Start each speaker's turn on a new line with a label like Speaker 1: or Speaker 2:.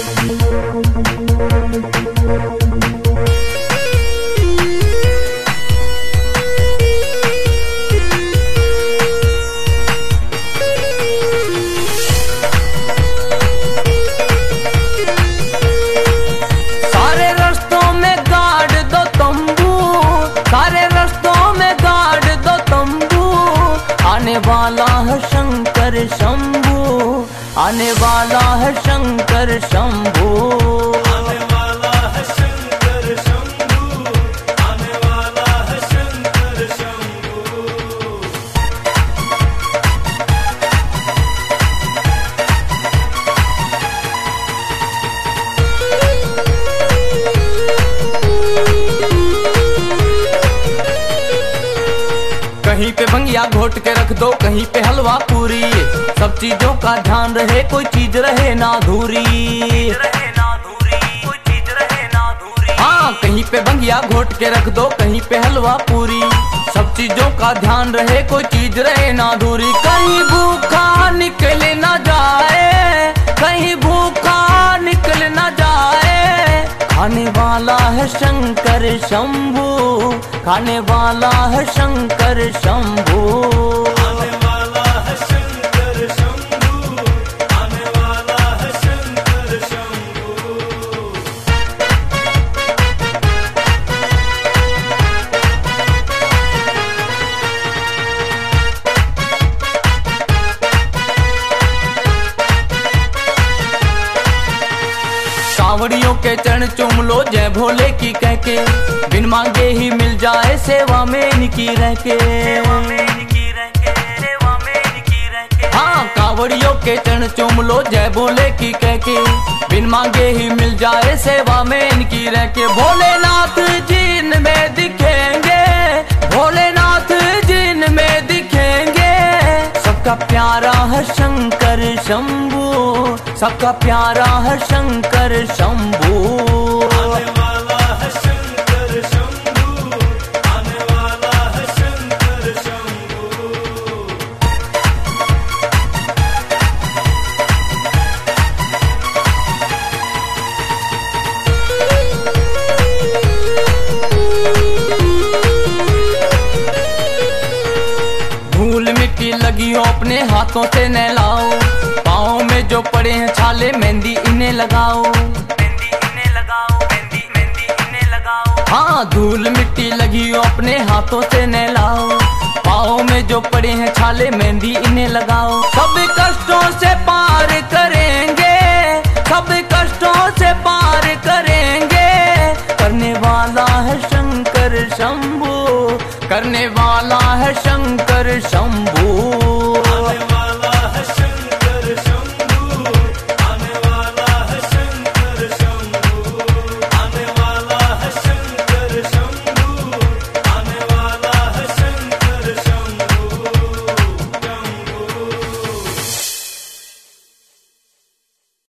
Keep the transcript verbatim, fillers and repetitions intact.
Speaker 1: आने वाला है शंकर शंभू, आने वाला है शंकर शंभू,
Speaker 2: आने वाला है शंकर शंभू, आने वाला है शंकर शंभू।
Speaker 1: कहीं पे भंगिया घोट के रख दो, कहीं पे हलवा पूरी, सब चीजों का ध्यान रहे, कोई चीज रहे ना अधूरी। हाँ, कहीं पे भंगिया घोट के रख दो, कहीं पे हलवा पूरी, सब चीजों का ध्यान रहे, कोई चीज रहे ना अधूरी। कहीं भूखा निकल ना जाए, कहीं भूखा निकल ना जाए, खाने वाला है शंकर शंभू, खाने वाला है शंकर शंभू,
Speaker 2: आने वाला है शंकर शंभू, आने वाला है शंकर शंभू।
Speaker 1: कांवड़ियों के चरण चूम लो जय भोले की कह के, बिन मांगे ही मिल जाए सेवा में इनकी रह के। हाँ, कांवड़ियों के चरण चूम लो जय भोले की कह के, बिन मांगे ही मिल जाए सेवा में इनकी रह के। भोलेनाथ जिन में दिखेंगे, भोलेनाथ जिन में दिखेंगे, सबका प्यारा है शंकर शंभू, सबका प्यारा है शंकर शंभू,
Speaker 2: आने वाला है शंकर शंभू, आने वाला है शंकर शंभू।
Speaker 1: धूल मिट्टी लगी हो अपने हाथों से नहलाओ, पाँव में जो पड़े हैं छाले मेहंदी इन्हें लगाओ, मेहंदी इन्हें लगाओ, मेहंदी मेहंदी इन्हें लगाओ। हाँ, धूल मिट्टी लगी हो अपने हाथों से नहलाओ, पाँव में जो पड़े हैं छाले मेहंदी इन्हें लगाओ। सब कष्टों से पार करेंगे, सब कष्टों से पार करेंगे, करने वाला है शंकर शंभू, करने वाला है शंकर शंभू।